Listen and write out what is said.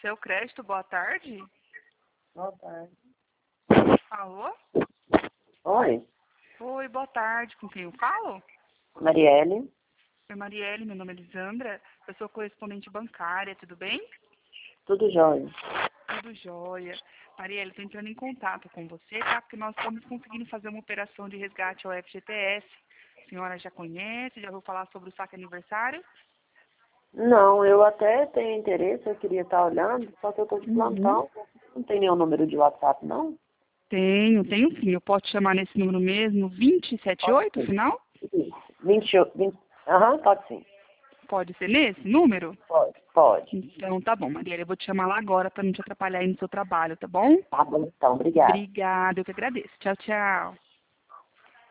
Seu Crédito, boa tarde. Boa tarde. Alô? Oi, Oi, boa tarde. Com quem eu falo? Marielle. Oi, Marielle, meu nome é Lisandra. Eu sou correspondente bancária, tudo bem? Tudo jóia. Tudo jóia. Marielle, estou entrando em contato com você, tá? Porque nós estamos conseguindo fazer uma operação de resgate ao FGTS. A senhora já conhece, já ouviu falar sobre o saque aniversário? Não, eu até tenho interesse, eu queria estar olhando, só que eu tô de Uhum. plantão. Não tem nenhum número de WhatsApp, não? Tenho sim. Eu posso te chamar nesse número mesmo, Pode 278, sim. final? Isso. 20. Aham, pode sim. Pode ser nesse número? Pode. Então tá bom, Mariela, eu vou te chamar lá agora para não te atrapalhar aí no seu trabalho, tá bom? Tá bom, então, obrigada. Obrigada, eu que agradeço. Tchau, tchau.